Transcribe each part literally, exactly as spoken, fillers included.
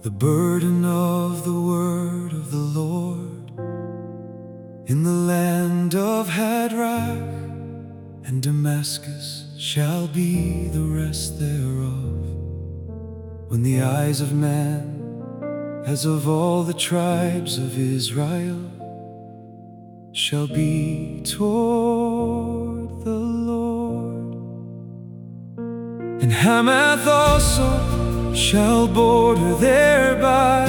The burden of the word of the Lord in the land of Hadrach and Damascus shall be the rest thereof. When the eyes of man, as of all the tribes of Israel, shall be toward the Lord. And Hamath also shall border thereby,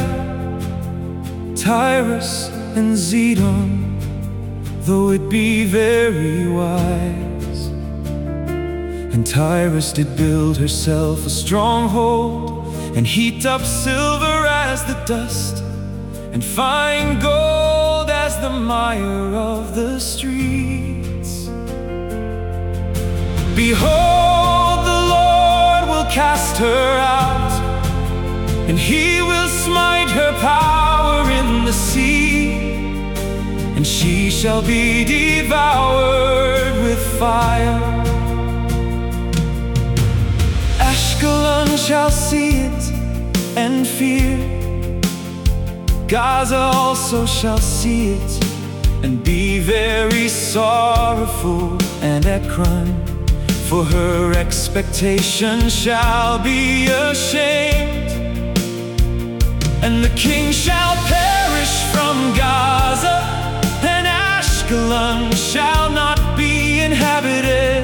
Tyrus and Zidon, though it be very wise. And Tyrus did build herself a stronghold, and heaped up silver as the dust, and fine gold as the mire of the streets. Behold, the Lord will cast her out, and He will smite her power in the sea, and she shall be devoured with fire. Ashkelon shall see it and fear. Gaza also shall see it and be very sorrowful. And Ekron, for her expectation, shall be ashamed. And the king shall perish from Gaza, and Ashkelon shall not be inhabited.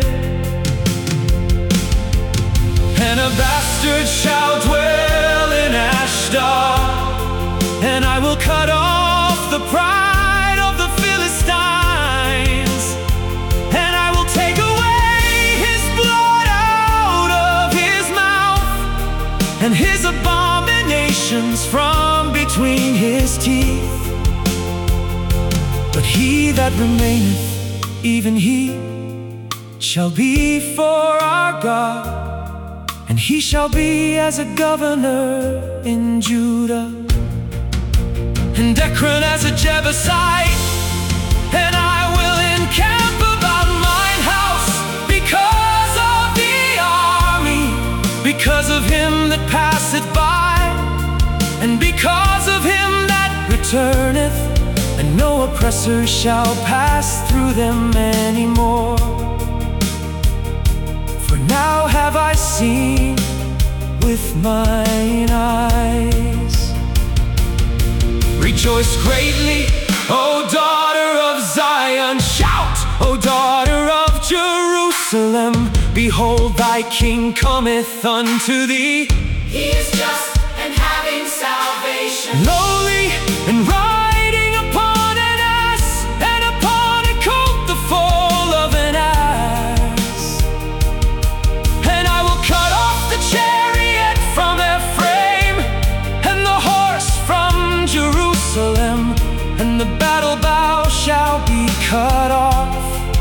And a bastard shall dwell in Ashdod, and I will cut off the pride of the Philistines, and I will take away his blood out of his mouth, and his abominations from between his teeth. But he that remaineth, even he, shall be for our God, and he shall be as a governor in Judah. And Ekron as a Jebusite, and I will encamp about mine house, because of the army, because of him that passeth by, and because of him that returneth, and no oppressor shall pass through them anymore. For now have I seen with mine eyes. Rejoice greatly, O daughter of Zion. Shout, O daughter of Jerusalem. Behold, thy king cometh unto thee. He is just and having salvation, lowly and riding upon an ass, and upon a colt the foal of an ass. And I will cut off the chariot from Ephraim, and the horse from Jerusalem, and the battle bow shall be cut off.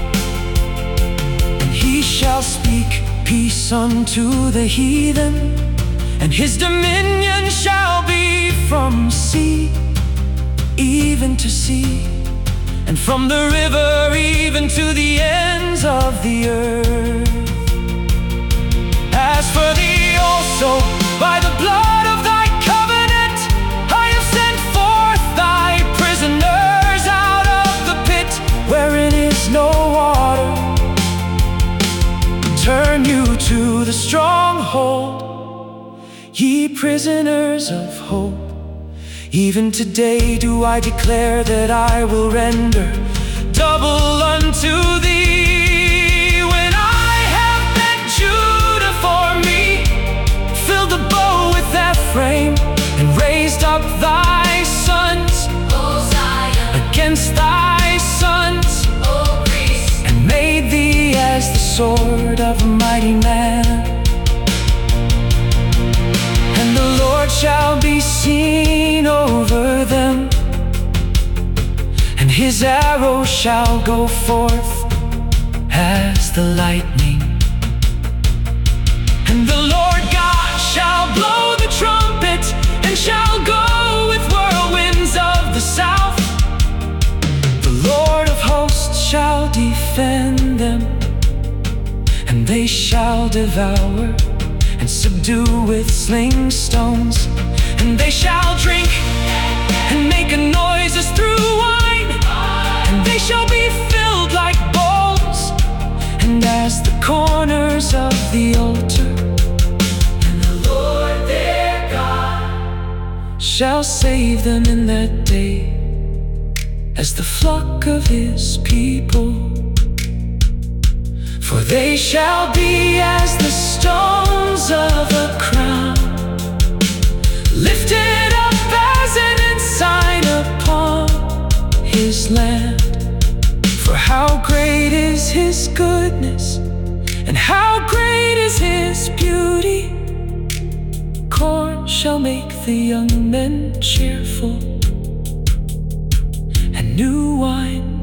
And he shall speak peace unto the heathen, and his dominion shall be from sea even to sea, and from the river even to the ends of the earth. As for thee also, by the blood of thy covenant, I have sent forth thy prisoners out of the pit wherein is no water. Turn you to the stronghold, ye prisoners of hope. Even today do I declare that I will render double unto thee. When I have bent Judah for me, filled the bow with Ephraim, and raised up thy sons, O Zion, against thy sons, O priest, and made thee as the sword of a mighty man. And the Lord shall be seen over them, and his arrow shall go forth as the lightning. And the Lord God shall blow the trumpet, and shall go with whirlwinds of the south. The Lord of hosts shall defend them, and they shall devour and subdue with sling stones. And they shall drink and make a noise as through wine, and they shall be filled like bowls, and as the corners of the altar. And the Lord their God shall save them in that day, as the flock of his people. For they shall be as the stones of a crown, lifted up as an ensign upon his land. For how great is his goodness, and how great is his beauty! Corn shall make the young men cheerful, and new wine